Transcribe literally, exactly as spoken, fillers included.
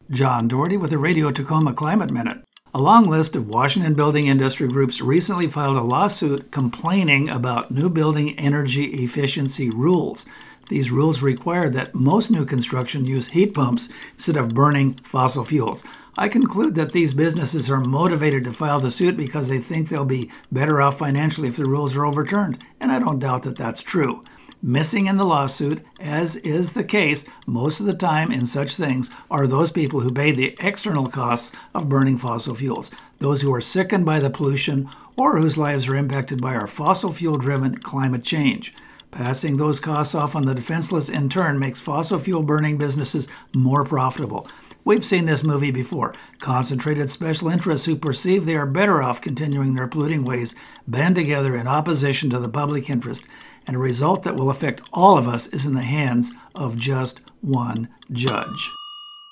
John Doherty with the Radio Tacoma Climate Minute. A long list of Washington building industry groups recently filed a lawsuit complaining about new building energy efficiency rules. These rules require that most new construction use heat pumps instead of burning fossil fuels. I conclude that these businesses are motivated to file the suit because they think they'll be better off financially if the rules are overturned, and I don't doubt that that's true. Missing in the lawsuit, as is the case most of the time in such things, are those people who pay the external costs of burning fossil fuels, those who are sickened by the pollution or whose lives are impacted by our fossil fuel-driven climate change. Passing those costs off on the defenseless in turn makes fossil fuel burning businesses more profitable. We've seen this movie before. Concentrated special interests who perceive they are better off continuing their polluting ways band together in opposition to the public interest, and a result that will affect all of us is in the hands of just one judge.